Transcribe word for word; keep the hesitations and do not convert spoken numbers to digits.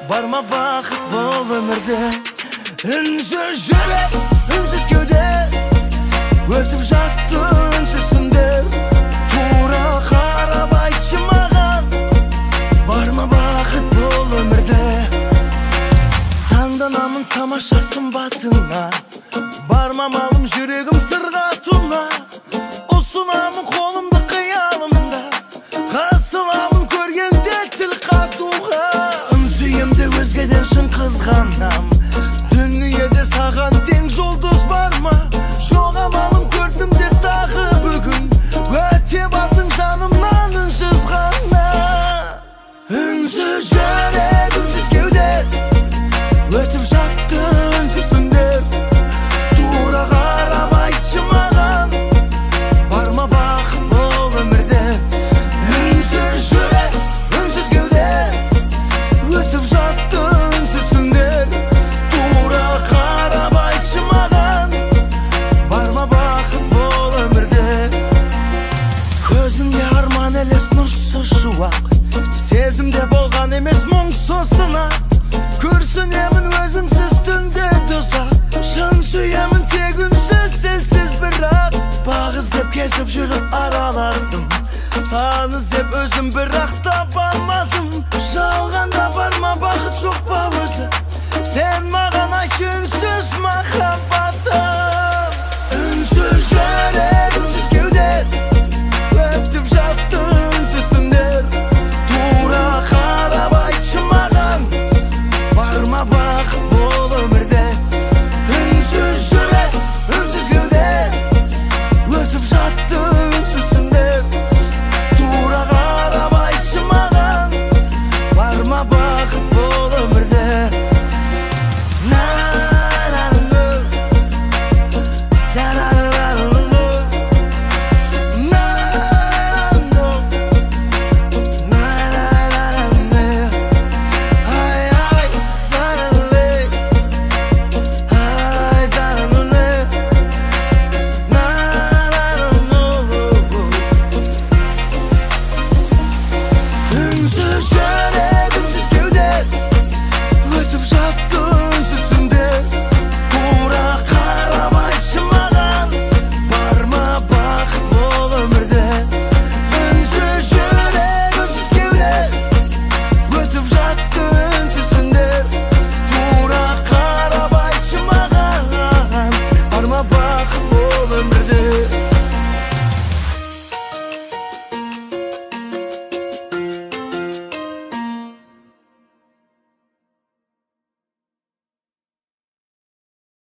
Barma baqıt bol ömürde. Ünsüz yürek, ünsüz kövde, ötüp jattı ünsüz sündür. Tuğra qarab aytçı mağan, barma baqıt bol ömürde. Tangdanamın tamaşasın batına, barma malım yüreğim sırğa tunla. O sunamın kolumda kıyalımda, kasılamın körgende til qatuğa. Ünsüyemde özgeden şın kızganam, dünyada sağan ten жұлдыз barma. Жоға малым көрдім де тағы бүгін, өте бардың жанымнан үнсіз ғана. Үнсіз жүрек, үнсіз кеуде, өтіп жатты үнсіз түндер. Тура қарап айтшы маған, барма бақыт бол өмірде. Үнсіз жүрек, үнсіз кеуде, өтіп жатты үнсіз түндер. Тура қарап айтшы маған, барма бақыт бол өмірде. Көзінде арман елес нұрсыз шуақ, сезімде болған емес мұңсыз сынақ. Күрсінемін өзіңсіз түндерді ұзақ, шын сүйемін тек үнсіз тілсіз бірақ. Бақ іздеп кезіп жүріп аралардым, сан іздеп өзім бірақ таба алмадым.